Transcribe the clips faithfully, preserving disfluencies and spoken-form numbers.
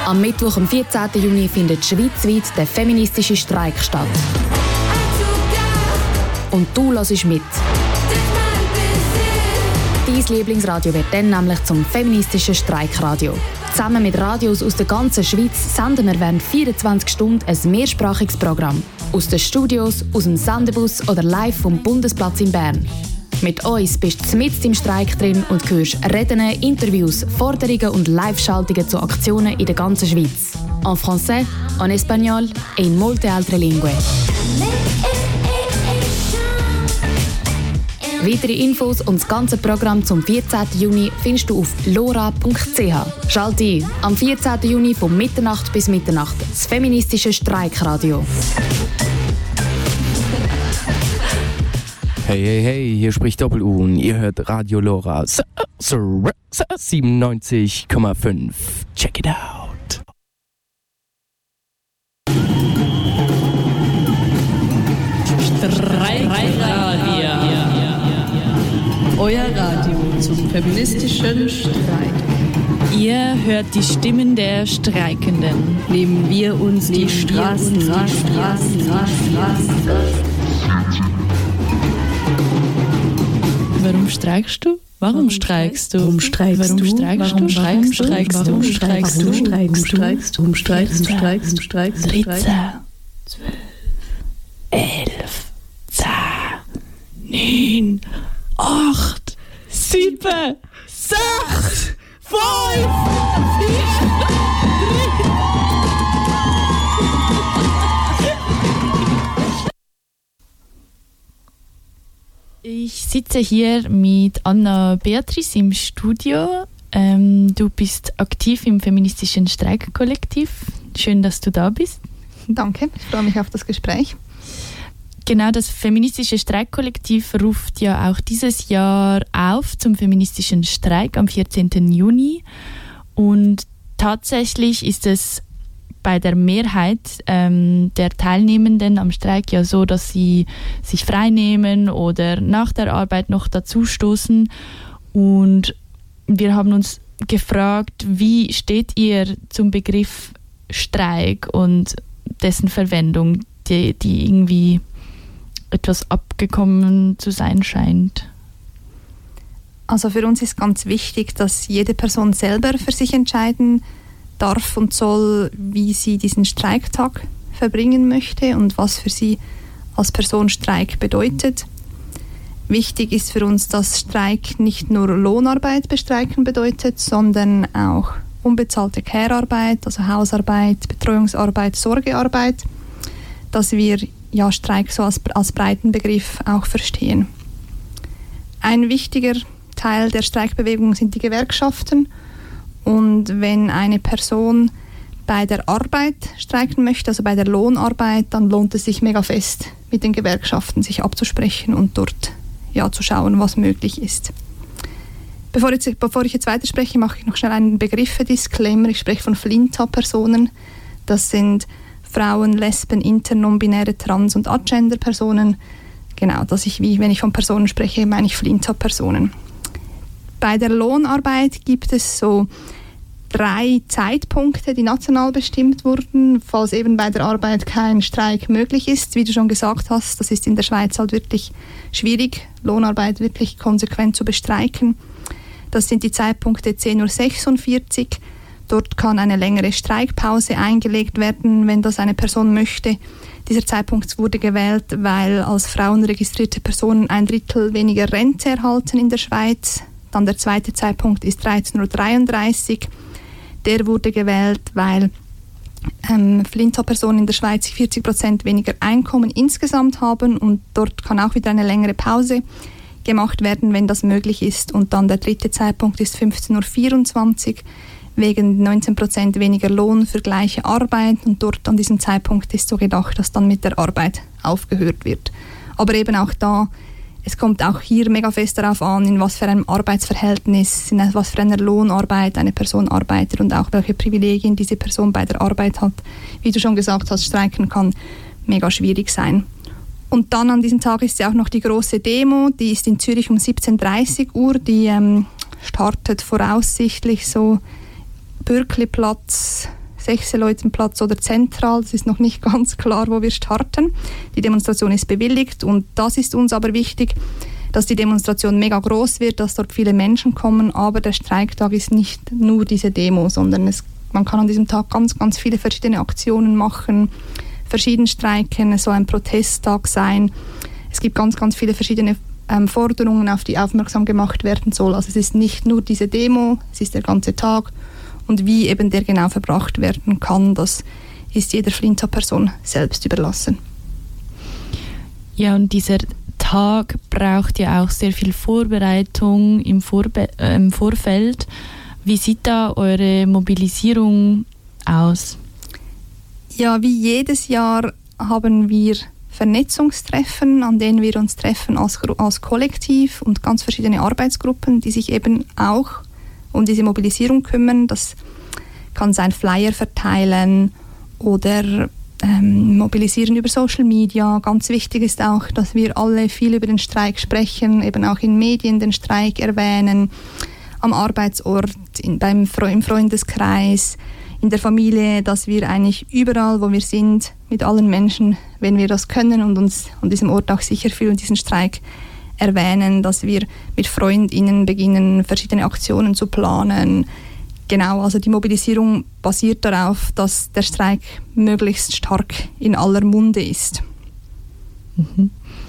Am Mittwoch, am vierzehnten Juni, findet schweizweit der feministische Streik statt. Und du hörst mit. Dein Lieblingsradio wird dann nämlich zum feministischen Streikradio. Zusammen mit Radios aus der ganzen Schweiz senden wir während vierundzwanzig Stunden ein mehrsprachiges Programm. Aus den Studios, aus dem Sendebus oder live vom Bundesplatz in Bern. Mit uns bist du mitten im Streik drin und hörst Reden, Interviews, Forderungen und Live-Schaltungen zu Aktionen in der ganzen Schweiz. En français, en espagnol et in molte altre lingue. Weitere Infos und das ganze Programm zum vierzehnten Juni findest du auf lora punkt c h. Schalte ein, am vierzehnten Juni von Mitternacht bis Mitternacht, das feministische Streikradio. Hey, hey, hey, hier spricht Doppel-U und ihr hört Radio Lora siebenundneunzig Komma fünf. Check it out. Streikradio. Euer Radio zum feministischen Streik. Ihr hört die Stimmen der Streikenden. Nehmen wir uns die Straßen, Straßen, Straßen, Straßen. Warum streikst du? Warum streikst du? Warum streikst Warum du? streikst du? Warum Streikst du? streikst du? Warum streikst du? Warum streikst du? Warum streikst du? Streikst du? Streikst du? dreizehn, zwölf, elf, zehn, neun, acht, sieben, sechs, fünf, vier, drei. Ich sitze hier mit Anna Beatrice im Studio. Ähm, du bist aktiv im feministischen Streikkollektiv. Schön, dass du da bist. Danke, ich freue mich auf das Gespräch. Genau, das feministische Streikkollektiv ruft ja auch dieses Jahr auf zum feministischen Streik am vierzehnten Juni. Und tatsächlich ist es bei der Mehrheit ähm, der Teilnehmenden am Streik ja so, dass sie sich freinehmen oder nach der Arbeit noch dazustoßen. Und wir haben uns gefragt, wie steht ihr zum Begriff Streik und dessen Verwendung, die, die irgendwie etwas abgekommen zu sein scheint? Also für uns ist ganz wichtig, dass jede Person selber für sich entscheiden darf und soll, wie sie diesen Streiktag verbringen möchte und was für sie als Person Streik bedeutet. Wichtig ist für uns, dass Streik nicht nur Lohnarbeit bestreiken bedeutet, sondern auch unbezahlte Care-Arbeit, also Hausarbeit, Betreuungsarbeit, Sorgearbeit, dass wir ja Streik so als, als breiten Begriff auch verstehen. Ein wichtiger Teil der Streikbewegung sind die Gewerkschaften. Und wenn eine Person bei der Arbeit streiken möchte, also bei der Lohnarbeit, dann lohnt es sich mega fest, mit den Gewerkschaften sich abzusprechen und dort ja, zu schauen, was möglich ist. Bevor ich, bevor ich jetzt weiterspreche, mache ich noch schnell einen Begriffe-Disclaimer. Ich spreche von Flinta-Personen. Das sind Frauen, Lesben, Inter-, Non-binäre, Trans- und Agender-Personen. Genau, dass ich, wie wenn ich von Personen spreche, meine ich Flinta-Personen. Bei der Lohnarbeit gibt es so drei Zeitpunkte, die national bestimmt wurden, falls eben bei der Arbeit kein Streik möglich ist. Wie du schon gesagt hast, das ist in der Schweiz halt wirklich schwierig, Lohnarbeit wirklich konsequent zu bestreiken. Das sind die Zeitpunkte zehn Uhr sechsundvierzig. Dort kann eine längere Streikpause eingelegt werden, wenn das eine Person möchte. Dieser Zeitpunkt wurde gewählt, weil als Frauen registrierte Personen ein Drittel weniger Rente erhalten in der Schweiz. Dann der zweite Zeitpunkt ist dreizehn Uhr dreiunddreißig. Der wurde gewählt, weil ähm, Flinta-Personen in der Schweiz vierzig Prozent weniger Einkommen insgesamt haben und dort kann auch wieder eine längere Pause gemacht werden, wenn das möglich ist. Und dann der dritte Zeitpunkt ist fünfzehn Uhr vierundzwanzig, wegen neunzehn Prozent weniger Lohn für gleiche Arbeit und dort an diesem Zeitpunkt ist so gedacht, dass dann mit der Arbeit aufgehört wird. Aber eben auch da, es kommt auch hier mega fest darauf an, in was für einem Arbeitsverhältnis, in was für einer Lohnarbeit eine Person arbeitet und auch welche Privilegien diese Person bei der Arbeit hat. Wie du schon gesagt hast, Streiken kann mega schwierig sein. Und dann an diesem Tag ist ja auch noch die große Demo, die ist in Zürich um siebzehn Uhr dreißig Uhr, die ähm, startet voraussichtlich so Bürkliplatz, Sechseleutenplatz oder zentral. Das ist noch nicht ganz klar, wo wir starten. Die Demonstration ist bewilligt und das ist uns aber wichtig, dass die Demonstration mega groß wird, dass dort viele Menschen kommen, aber der Streiktag ist nicht nur diese Demo, sondern es, man kann an diesem Tag ganz, ganz viele verschiedene Aktionen machen, verschieden streiken, es soll ein Protesttag sein. Es gibt ganz, ganz viele verschiedene ähm, Forderungen, auf die aufmerksam gemacht werden soll. Also es ist nicht nur diese Demo, es ist der ganze Tag und wie eben der genau verbracht werden kann, das ist jeder Flinter Person selbst überlassen. Ja, und dieser Tag braucht ja auch sehr viel Vorbereitung im, Vorbe- äh, im Vorfeld. Wie sieht da eure Mobilisierung aus? Ja, wie jedes Jahr haben wir Vernetzungstreffen, an denen wir uns treffen als, als Kollektiv und ganz verschiedene Arbeitsgruppen, die sich eben auch um diese Mobilisierung kümmern. Das kann sein Flyer verteilen oder ähm, mobilisieren über Social Media. Ganz wichtig ist auch, dass wir alle viel über den Streik sprechen, eben auch in Medien den Streik erwähnen, am Arbeitsort, in, beim, im Freundeskreis, in der Familie, dass wir eigentlich überall, wo wir sind, mit allen Menschen, wenn wir das können und uns an diesem Ort auch sicher fühlen, diesen Streik erwähnen, dass wir mit FreundInnen beginnen, verschiedene Aktionen zu planen. Genau, also die Mobilisierung basiert darauf, dass der Streik möglichst stark in aller Munde ist. Mhm.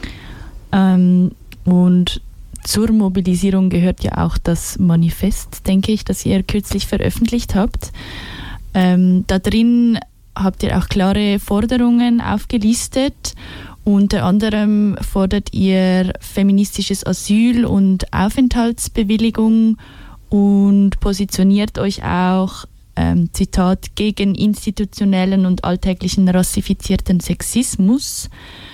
Ähm, und zur Mobilisierung gehört ja auch das Manifest, denke ich, das ihr kürzlich veröffentlicht habt. Ähm, da drin habt ihr auch klare Forderungen aufgelistet. Unter anderem fordert ihr feministisches Asyl und Aufenthaltsbewilligung und positioniert euch auch, ähm, Zitat, gegen institutionellen und alltäglichen rassifizierten Sexismus.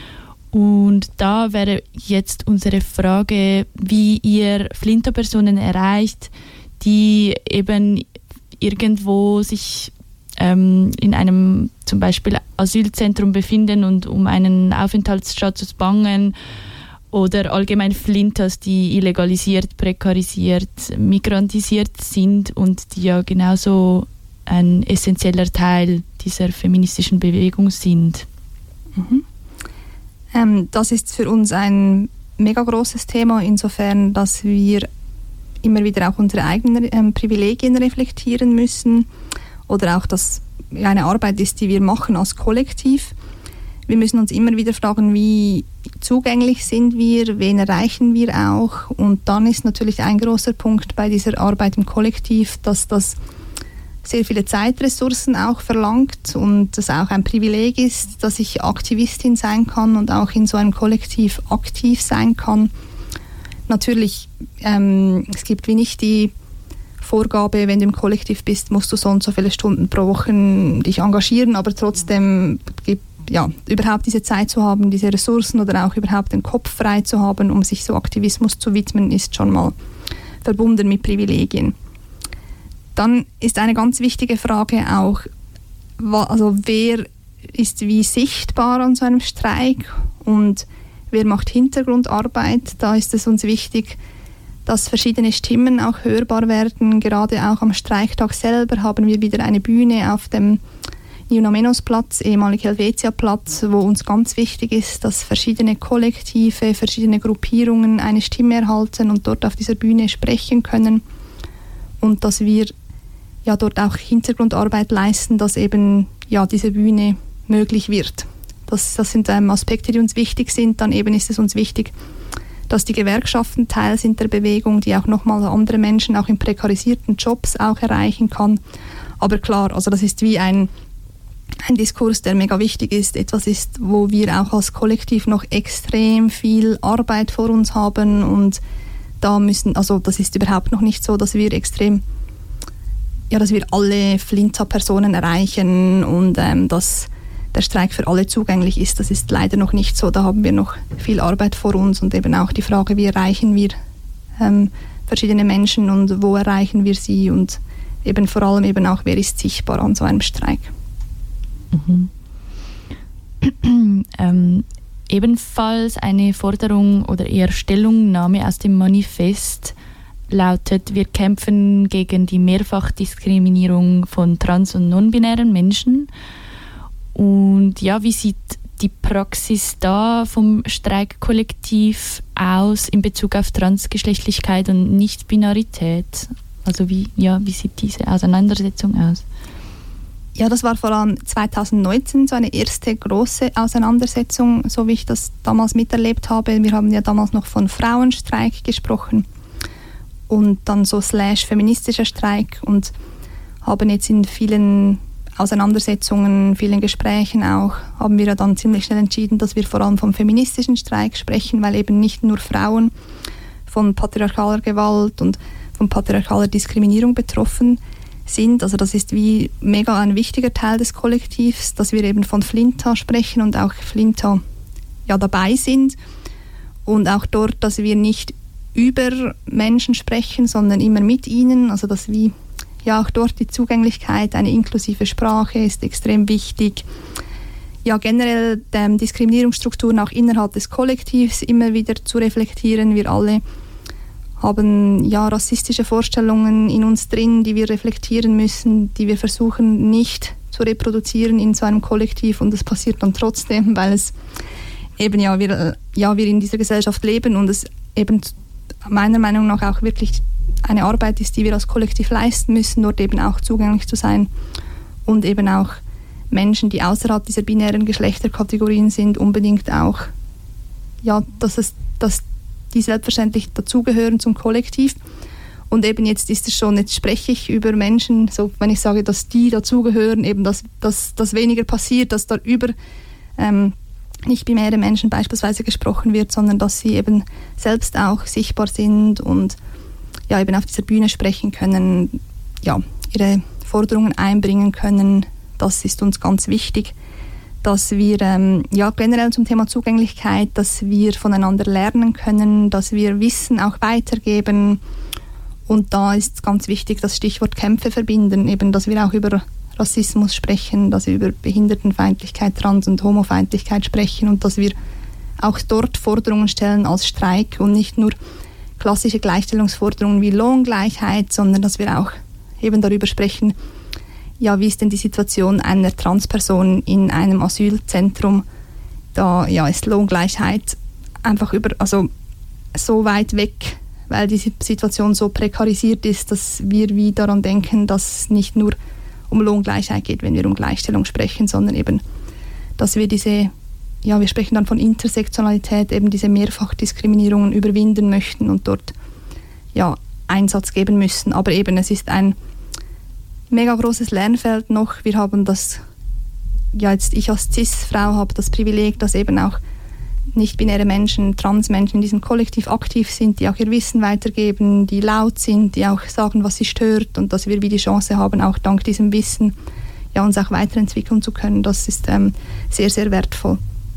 Und da wäre jetzt unsere Frage, wie ihr Flinterpersonen erreicht, die eben irgendwo sich ähm, in einem zum Beispiel Asylzentrum befinden und um einen Aufenthaltsstatus bangen oder allgemein Flinters, die illegalisiert, prekarisiert, migrantisiert sind und die ja genauso ein essentieller Teil dieser feministischen Bewegung sind. Mhm. Ähm, das ist für uns ein mega großes Thema, insofern, dass wir immer wieder auch unsere eigenen ähm, Privilegien reflektieren müssen oder auch, dass eine Arbeit ist, die wir machen als Kollektiv. Wir müssen uns immer wieder fragen, wie zugänglich sind wir, wen erreichen wir auch. Und dann ist natürlich ein großer Punkt bei dieser Arbeit im Kollektiv, dass das sehr viele Zeitressourcen auch verlangt und es auch ein Privileg ist, dass ich Aktivistin sein kann und auch in so einem Kollektiv aktiv sein kann. Natürlich, ähm, es gibt wie nicht die Vorgabe, wenn du im Kollektiv bist, musst du so und so viele Stunden pro Woche dich engagieren, aber trotzdem gibt, ja, überhaupt diese Zeit zu haben, diese Ressourcen oder auch überhaupt den Kopf frei zu haben, um sich so Aktivismus zu widmen, ist schon mal verbunden mit Privilegien. Dann ist eine ganz wichtige Frage auch, also wer ist wie sichtbar an so einem Streik und wer macht Hintergrundarbeit. Da ist es uns wichtig, dass verschiedene Stimmen auch hörbar werden. Gerade auch am Streiktag selber haben wir wieder eine Bühne auf dem Niunomenos-Platz, ehemalig Helvetia-Platz, wo uns ganz wichtig ist, dass verschiedene Kollektive, verschiedene Gruppierungen eine Stimme erhalten und dort auf dieser Bühne sprechen können und dass wir ja dort auch Hintergrundarbeit leisten, dass eben ja diese Bühne möglich wird. Das, das sind ähm, Aspekte, die uns wichtig sind. Dann eben ist es uns wichtig, dass die Gewerkschaften Teil sind der Bewegung, die auch nochmal andere Menschen auch in prekarisierten Jobs auch erreichen kann. Aber klar, also das ist wie ein, ein Diskurs, der mega wichtig ist. Etwas ist, wo wir auch als Kollektiv noch extrem viel Arbeit vor uns haben und da müssen, also das ist überhaupt noch nicht so, dass wir extrem ja, dass wir alle Flinter-Personen erreichen und ähm, dass der Streik für alle zugänglich ist. Das ist leider noch nicht so. Da haben wir noch viel Arbeit vor uns und eben auch die Frage, wie erreichen wir ähm, verschiedene Menschen und wo erreichen wir sie und eben vor allem eben auch, wer ist sichtbar an so einem Streik. Mhm. ähm, ebenfalls eine Forderung oder eher Stellungnahme aus dem Manifest lautet: Wir kämpfen gegen die Mehrfachdiskriminierung von trans- und non-binären Menschen. Und ja, wie sieht die Praxis da vom Streikkollektiv aus in Bezug auf Transgeschlechtlichkeit und Nicht-Binarität? Also wie, ja, wie sieht diese Auseinandersetzung aus? Ja, das war vor allem zwanzig neunzehn so eine erste große Auseinandersetzung, so wie ich das damals miterlebt habe. Wir haben ja damals noch von Frauenstreik gesprochen und dann so slash feministischer Streik und haben jetzt in vielen Auseinandersetzungen, vielen Gesprächen auch, haben wir ja dann ziemlich schnell entschieden, dass wir vor allem vom feministischen Streik sprechen, weil eben nicht nur Frauen von patriarchaler Gewalt und von patriarchaler Diskriminierung betroffen sind. Also das ist wie mega ein wichtiger Teil des Kollektivs, dass wir eben von Flinta sprechen und auch Flinta ja dabei sind und auch dort, dass wir nicht über Menschen sprechen, sondern immer mit ihnen, also dass wie ja auch dort die Zugänglichkeit, eine inklusive Sprache ist extrem wichtig. Ja, generell ähm, Diskriminierungsstrukturen auch innerhalb des Kollektivs immer wieder zu reflektieren. Wir alle haben ja rassistische Vorstellungen in uns drin, die wir reflektieren müssen, die wir versuchen nicht zu reproduzieren in so einem Kollektiv, und das passiert dann trotzdem, weil es eben ja wir, ja wir in dieser Gesellschaft leben und es eben meiner Meinung nach auch wirklich eine Arbeit ist, die wir als Kollektiv leisten müssen, dort eben auch zugänglich zu sein und eben auch Menschen, die außerhalb dieser binären Geschlechterkategorien sind, unbedingt auch, ja, dass es, dass die selbstverständlich dazugehören zum Kollektiv. Und eben jetzt ist es schon, jetzt spreche ich über Menschen, so wenn ich sage, dass die dazugehören, eben dass, dass, dass weniger passiert, dass da über ähm, nicht-binäre Menschen beispielsweise gesprochen wird, sondern dass sie eben selbst auch sichtbar sind und ja, eben auf dieser Bühne sprechen können, ja, ihre Forderungen einbringen können. Das ist uns ganz wichtig, dass wir ähm, ja, generell zum Thema Zugänglichkeit, dass wir voneinander lernen können, dass wir Wissen auch weitergeben. Und da ist ganz wichtig das Stichwort Kämpfe verbinden, eben, dass wir auch über Rassismus sprechen, dass wir über Behindertenfeindlichkeit, Trans- und Homofeindlichkeit sprechen und dass wir auch dort Forderungen stellen als Streik und nicht nur klassische Gleichstellungsforderungen wie Lohngleichheit, sondern dass wir auch eben darüber sprechen, ja, wie ist denn die Situation einer Transperson in einem Asylzentrum? Da ja, ist Lohngleichheit einfach über, also so weit weg, weil die Situation so prekarisiert ist, dass wir wie daran denken, dass es nicht nur um Lohngleichheit geht, wenn wir um Gleichstellung sprechen, sondern eben, dass wir diese, ja, wir sprechen dann von Intersektionalität, eben diese Mehrfachdiskriminierungen überwinden möchten und dort ja, Einsatz geben müssen. Aber eben, es ist ein mega großes Lernfeld noch. Wir haben das, ja jetzt ich als Cis-Frau habe das Privileg, dass eben auch nicht-binäre Menschen, Transmenschen in diesem Kollektiv aktiv sind, die auch ihr Wissen weitergeben, die laut sind, die auch sagen, was sie stört und dass wir wie die Chance haben, auch dank diesem Wissen ja, uns auch weiterentwickeln zu können. Das ist ähm, sehr, sehr wertvoll.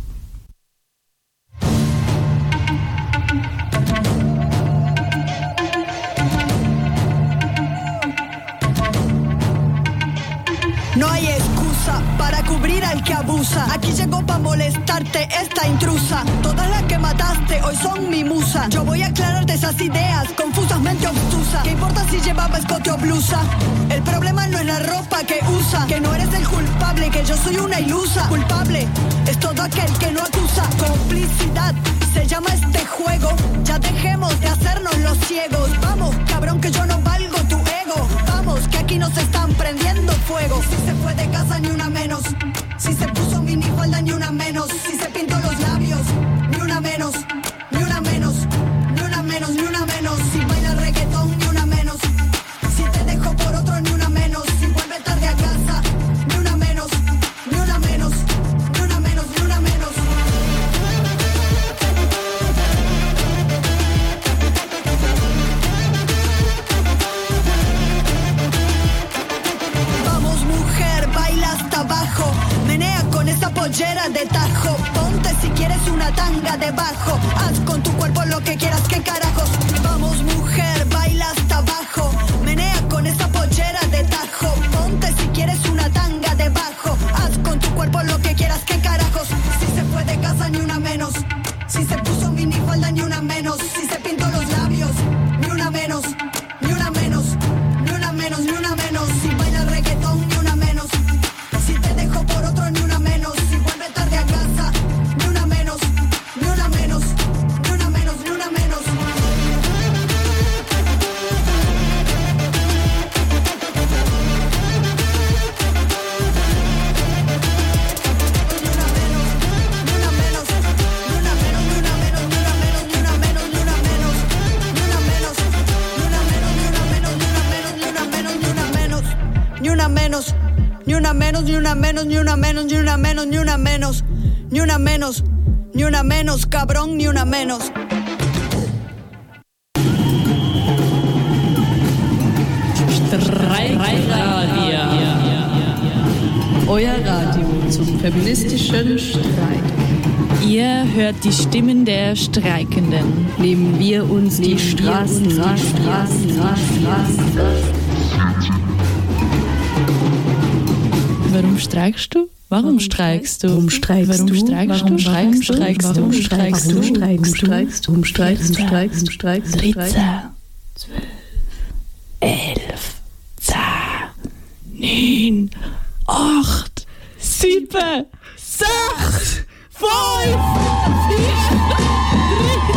No hay excusa para cubrir al que abusa. Aquí llegó pa' molestarte esta intrusa. Todas las que mataste hoy son mi musa. Yo voy a aclararte esas ideas confusas, mente obtusa. ¿Qué importa si llevaba escote o blusa? El problema no es la ropa que usa. Que no eres el culpable, que yo soy una ilusa. Culpable es todo aquel que no acusa. Complicidad se llama este juego. Ya dejemos de hacernos los ciegos. Vamos, cabrón, que yo no valgo tu ego. Vamos, que aquí nos están prendiendo fuego. Si se fue de casa ni una menos. Si se puso minifalda ni una menos. Si se pintó los labios ni una menos. Ni una menos, ni una menos, ni una menos. Si baila reggaetón ni una menos. Si te dejo por otro ni una menos. Si vuelve tarde a casa ni una menos. Ni una menos, ni una menos, ni una menos. Vamos mujer, baila hasta abajo. Menea con esa pollera de tajo. Ponte si quieres una tanga debajo. Haz con tu cuerpo lo que quieras, qué carajos. Vamos mujer, baila hasta abajo. Menea con esa pollera de tajo. Ponte si quieres una tanga debajo. Haz con tu cuerpo lo que quieras, qué carajos. Si se fue de casa ni una menos. Si se puso minifalda ni una menos. Si se pintó los labios ni una menos. una menos, ni una menos, ni una menos, ni una menos, ni una menos, ni una menos, ni una menos, ni una menos, cabrón, ni una menos. Streikradio. Euer Radio zum feministischen Streit. Ihr hört die Stimmen der Streikenden. Nehmen wir uns die Straßen, Straßen, Straßen, Straßen. Warum streikst du? Warum streikst du? Warum streikst Warum du? streikst du? Warum Streikst du? streikst du? Warum streikst du? Warum streikst du? Warum streikst du? Streikst du? Streikst du? dreizehn, zwölf, elf, zehn, neun, acht, sieben, sechs, fünf, vier, drei.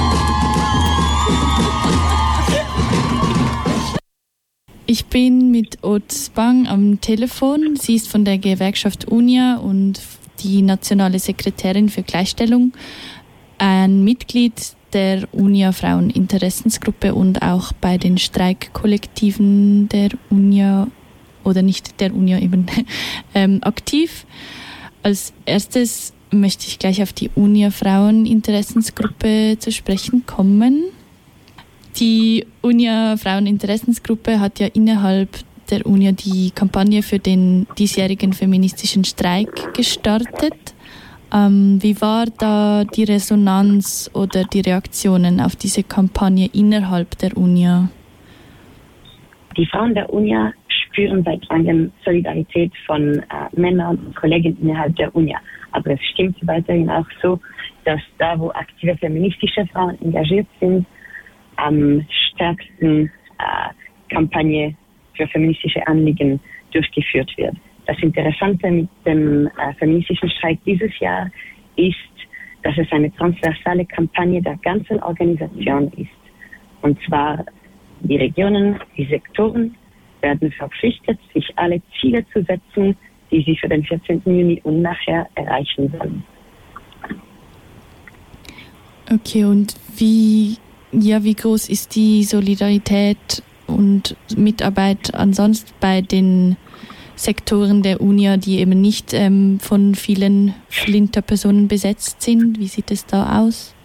Ich bin mit Oz Bang am Telefon. Sie ist von der Gewerkschaft UNIA und die nationale Sekretärin für Gleichstellung, ein Mitglied der UNIA Fraueninteressensgruppe und auch bei den Streikkollektiven der UNIA oder nicht der UNIA eben ähm, aktiv. Als erstes möchte ich gleich auf die UNIA Fraueninteressensgruppe zu sprechen kommen. Die UNIA Fraueninteressensgruppe hat ja innerhalb der UNIA die Kampagne für den diesjährigen feministischen Streik gestartet. Ähm, wie war da die Resonanz oder die Reaktionen auf diese Kampagne innerhalb der UNIA? Die Frauen der UNIA spüren seit langem Solidarität von äh, Männern und Kollegen innerhalb der UNIA. Aber es stimmt weiterhin auch so, dass da, wo aktive feministische Frauen engagiert sind, am stärksten äh, Kampagne für feministische Anliegen durchgeführt wird. Das Interessante mit dem äh, feministischen Streik dieses Jahr ist, dass es eine transversale Kampagne der ganzen Organisation ist. Und zwar die Regionen, die Sektoren werden verpflichtet, sich alle Ziele zu setzen, die sie für den vierzehnten Juni und nachher erreichen sollen. Okay, und wie, ja, wie groß ist die Solidarität und Mitarbeit ansonsten bei den Sektoren der UNIA, die eben nicht ähm, von vielen Flinterpersonen besetzt sind? Wie sieht es da aus?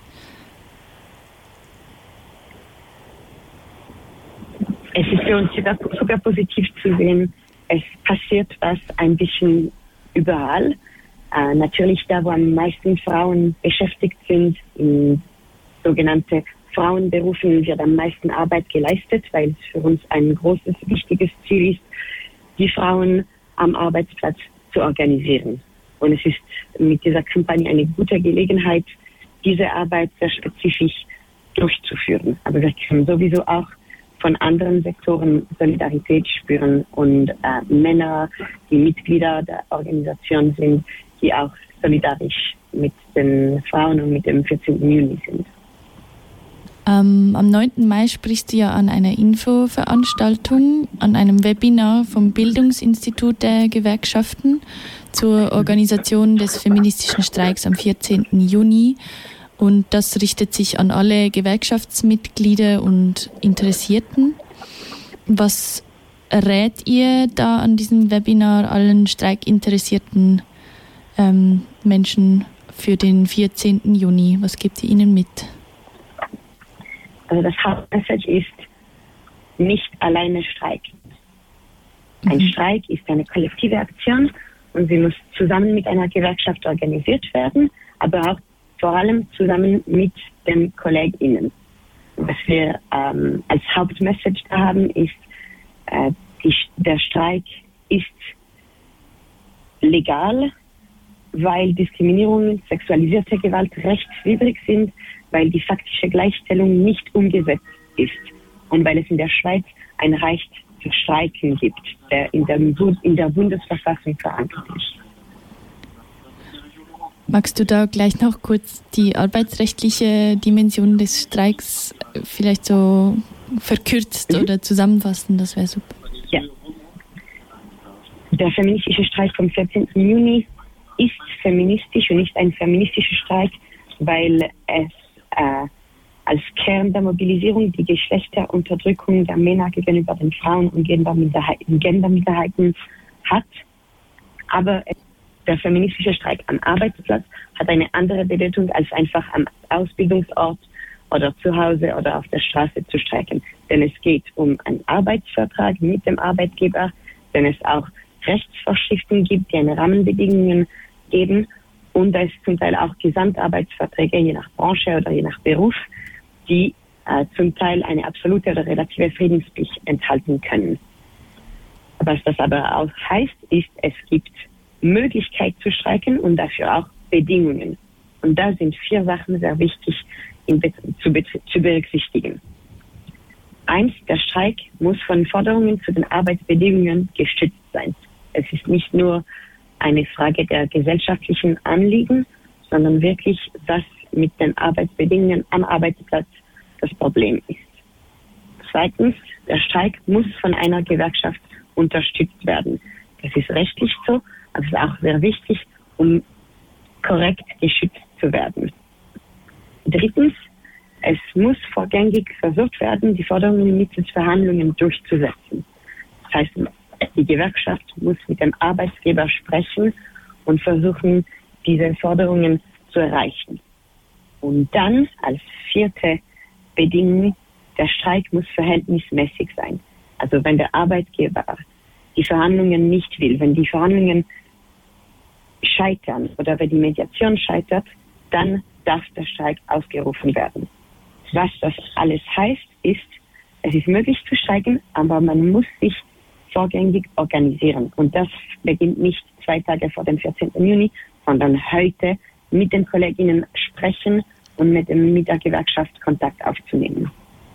Es ist für uns sogar, sogar positiv zu sehen, es passiert was ein bisschen überall. Äh, natürlich da, wo am meisten Frauen beschäftigt sind, in sogenannte Frauenberufen wird am meisten Arbeit geleistet, weil es für uns ein großes, wichtiges Ziel ist, die Frauen am Arbeitsplatz zu organisieren. Und es ist mit dieser Kampagne eine gute Gelegenheit, diese Arbeit sehr spezifisch durchzuführen. Aber wir können sowieso auch von anderen Sektoren Solidarität spüren und äh, Männer, die Mitglieder der Organisation sind, die auch solidarisch mit den Frauen und mit dem vierzehnten Juni sind. Ähm, am neunten Mai sprichst du ja an einer Infoveranstaltung, an einem Webinar vom Bildungsinstitut der Gewerkschaften zur Organisation des feministischen Streiks am vierzehnten Juni. Und das richtet sich an alle Gewerkschaftsmitglieder und Interessierten. Was rät ihr da an diesem Webinar allen streikinteressierten ähm, Menschen für den vierzehnten Juni? Was gebt ihr ihnen mit? Also das Hauptmessage ist, nicht alleine streiken. Ein mhm. Streik ist eine kollektive Aktion und sie muss zusammen mit einer Gewerkschaft organisiert werden, aber auch vor allem zusammen mit den KollegInnen. Was wir ähm, als Hauptmessage da haben, ist, äh, die, der Streik ist legal, weil Diskriminierung, sexualisierte Gewalt rechtswidrig sind, weil die faktische Gleichstellung nicht umgesetzt ist und weil es in der Schweiz ein Recht für Streiken gibt, der in der, in der Bundesverfassung verankert ist. Magst du da gleich noch kurz die arbeitsrechtliche Dimension des Streiks vielleicht so verkürzt mhm. oder zusammenfassen? Das wäre super. Ja. Der feministische Streik vom vierzehnten Juni ist feministisch und nicht ein feministischer Streik, weil es äh, als Kern der Mobilisierung die Geschlechterunterdrückung der Männer gegenüber den Frauen und Genderminderheiten, Genderminderheiten hat. Aber der feministische Streik am Arbeitsplatz hat eine andere Bedeutung als einfach am Ausbildungsort oder zu Hause oder auf der Straße zu streiken. Denn es geht um einen Arbeitsvertrag mit dem Arbeitgeber, denn es auch Rechtsvorschriften gibt, die eine Rahmenbedingungen geben, und da ist zum Teil auch Gesamtarbeitsverträge, je nach Branche oder je nach Beruf, die äh, zum Teil eine absolute oder relative Friedenspflicht enthalten können. Was das aber auch heißt, ist, es gibt Möglichkeit zu streiken und dafür auch Bedingungen. Und da sind vier Sachen sehr wichtig in Be- zu, be- zu berücksichtigen. Eins, der Streik muss von Forderungen zu den Arbeitsbedingungen gestützt sein. Es ist nicht nur eine Frage der gesellschaftlichen Anliegen, sondern wirklich, was mit den Arbeitsbedingungen am Arbeitsplatz das Problem ist. Zweitens, der Streik muss von einer Gewerkschaft unterstützt werden. Das ist rechtlich so, aber es ist auch sehr wichtig, um korrekt geschützt zu werden. Drittens, es muss vorgängig versucht werden, die Forderungen mittels Verhandlungen durchzusetzen. Das heißt, die Gewerkschaft muss mit dem Arbeitgeber sprechen und versuchen, diese Forderungen zu erreichen. Und dann als vierte Bedingung, der Streik muss verhältnismäßig sein. Also wenn der Arbeitgeber die Verhandlungen nicht will, wenn die Verhandlungen scheitern oder wenn die Mediation scheitert, dann darf der Streik ausgerufen werden. Was das alles heißt, ist, es ist möglich zu streiken, aber man muss sich vorgängig organisieren. Und das beginnt nicht zwei Tage vor dem vierzehnten Juni, sondern heute mit den Kolleginnen sprechen und mit, dem, mit der Gewerkschaft Kontakt aufzunehmen.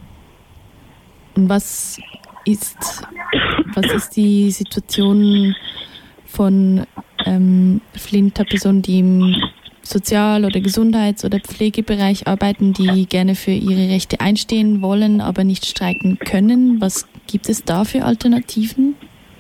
Und was ist, was ist die Situation von ähm, Flinter-Personen, die im Sozial- oder Gesundheits- oder Pflegebereich arbeiten, die gerne für ihre Rechte einstehen wollen, aber nicht streiken können? Was gibt es da für Alternativen?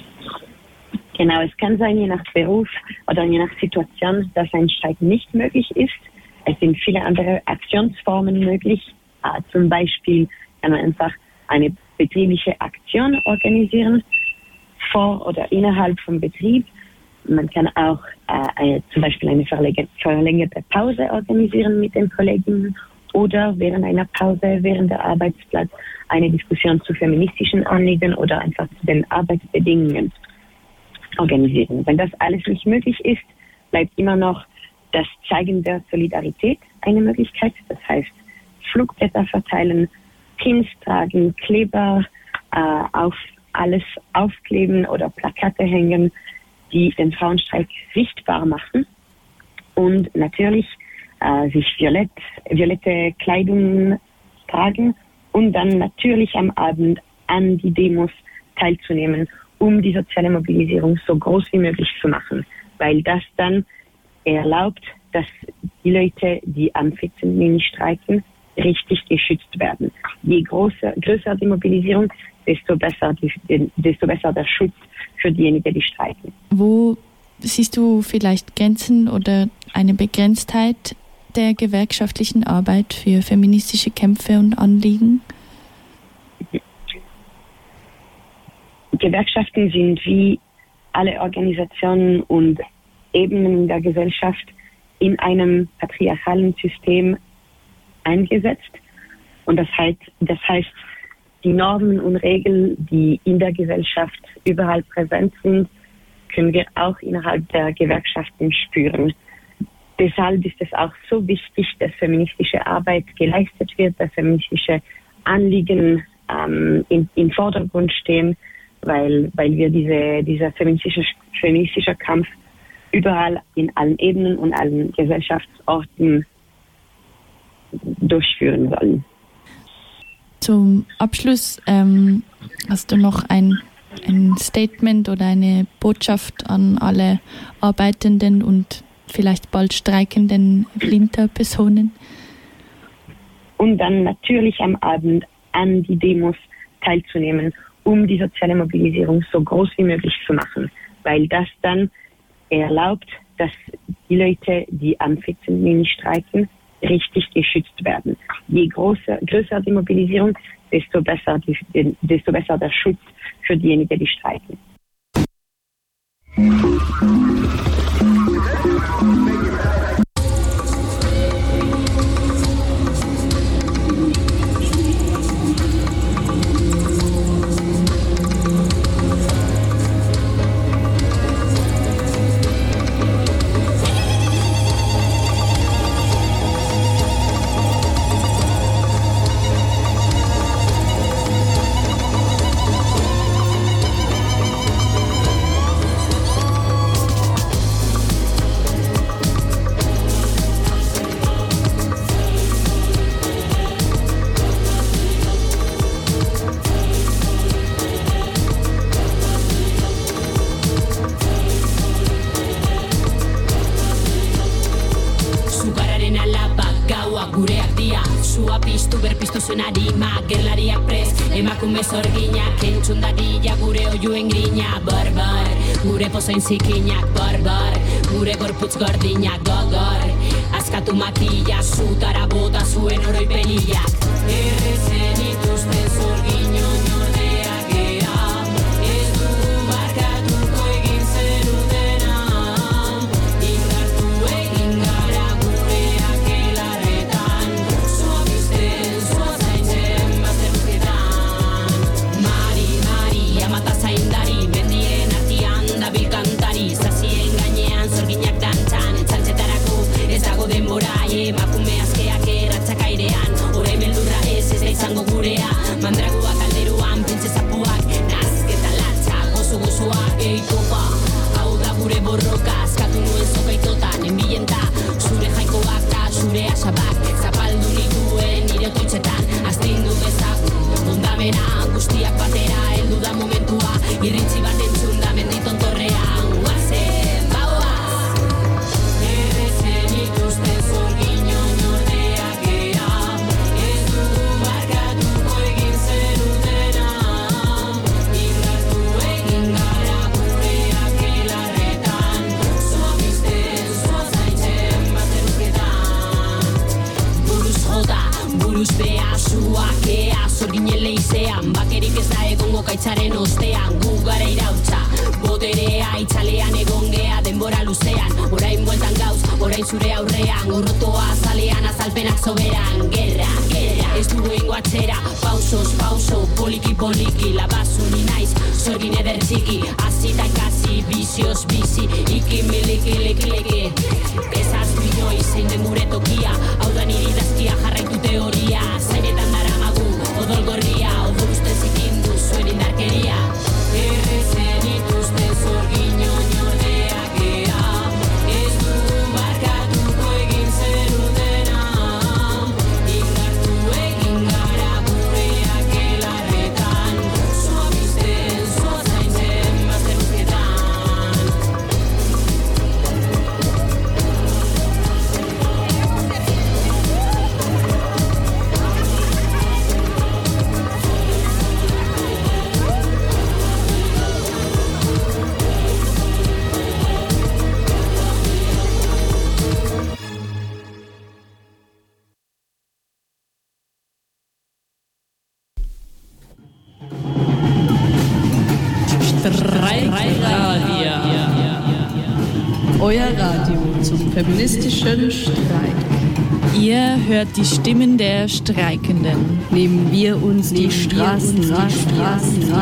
Genau, es kann sein, je nach Beruf oder je nach Situation, dass ein Streik nicht möglich ist. Es sind viele andere Aktionsformen möglich. Äh, zum Beispiel kann man einfach eine betriebliche Aktion organisieren, vor oder innerhalb vom Betrieb. Man kann auch äh, eine, zum Beispiel eine verlängerte Pause organisieren mit den Kollegen oder während einer Pause, während der Arbeitsplatz eine Diskussion zu feministischen Anliegen oder einfach zu den Arbeitsbedingungen organisieren. Wenn das alles nicht möglich ist, bleibt immer noch das Zeigen der Solidarität eine Möglichkeit. Das heißt, Flugblätter verteilen, Pins tragen, Kleber äh, auf alles aufkleben oder Plakate hängen, die den Frauenstreik sichtbar machen und natürlich äh, sich violett, violette Kleidung tragen und dann natürlich am Abend an die Demos teilzunehmen, um die soziale Mobilisierung so groß wie möglich zu machen, weil das dann erlaubt, dass die Leute, die am vierzehnten Juni streiken, richtig geschützt werden. Je größer, größer die Mobilisierung, desto besser, die, desto besser der Schutz für diejenigen, die streiken. Wo siehst du vielleicht Grenzen oder eine Begrenztheit der gewerkschaftlichen Arbeit für feministische Kämpfe und Anliegen? Gewerkschaften sind wie alle Organisationen und Ebenen der Gesellschaft in einem patriarchalen System eingesetzt. Und das heißt, das heißt, die Normen und Regeln, die in der Gesellschaft überall präsent sind, können wir auch innerhalb der Gewerkschaften spüren. Deshalb ist es auch so wichtig, dass feministische Arbeit geleistet wird, dass feministische Anliegen ähm, in, im Vordergrund stehen, weil, weil wir diese, dieser feministische, feministische Kampf überall in allen Ebenen und allen Gesellschaftsorten durchführen sollen. Zum Abschluss ähm, hast du noch ein, ein Statement oder eine Botschaft an alle arbeitenden und vielleicht bald streikenden Flinter-Personen? Und dann natürlich am Abend an die Demos teilzunehmen, um die soziale Mobilisierung so groß wie möglich zu machen, weil das dann erlaubt, dass die Leute, die am vierzehnten Juni streiken, richtig geschützt werden. Je größer, größer die Mobilisierung, desto besser, die, desto besser der Schutz für diejenigen, die streiken. Zikinak barbar, gure gorputz gordinak gogor. Askatu makila, zutara bota zuen oroipeniak. Errezen ituzten zorgin oinordeak ea, ez dugu markatuko egin zenutena. Indartu egin gara gureak elarretan, zua bizten, zua zaintzen bazterruketan. Mari, Mari, amata zaindari, mendien artian dabil kantari, zazien gainean zorginak dantzan, txantxetarako ez dago denbora, emakume askeak erratzak airean, orain beldurra ez ez da izango gurea, mandragoak alderuan, printzezapuak, nazketa latza, gozu gozua, eitopa, hau da gure borroka, askatu nuen zokaitotan, enbilenta, zure jainkoak da, zure asabak, zapaldu nituen nire otoitzetan, astindu bezagun, ondamena, guztiak batera, heldu da momentua, irritzi bat entzun da menditon torrean, guazen, bauaz. Errezen ituzten zorgin oinordeak ea, ez dugu markatuko egin zenutena. Indartu egin gara gureak elarretan, zua bizten, zua zaintzen bazterruketan. Buruz jota, buruz bea, zuak ea, zorginen leizean, bakerik ez da egongo kaitzaren ostean, gu gara irautza, boterea itzalean egon gea denbora luzean, orain bueltan gauz, orain zure aurrean, gorrotoa azalean azalpenak soberan, gerra, gerra, ez dugu ingo atzera, pausos, pauso, poliki, poliki, labazuni naiz, zorgin eder txiki, azita ikasi, bizioz bizi, iki miliki, liki, liki, ez aztu inoiz, zein den gure tokia, hau da niri dazkia jarraitu teoria, zainetan dara magu, odol gorria, odol usten zikindu zuen indarkeria. Errezen ituzten zorgin oinordeak ea, ez dugu markatuko egin zenutena. Indartu egin gara gureak elarretan, zua bizten, zua zaintzen bazterruketan. Euer Radio zum feministischen Streik. Ihr hört die Stimmen der Streikenden. Nehmen wir uns die Straßen, Straßen, Straßen,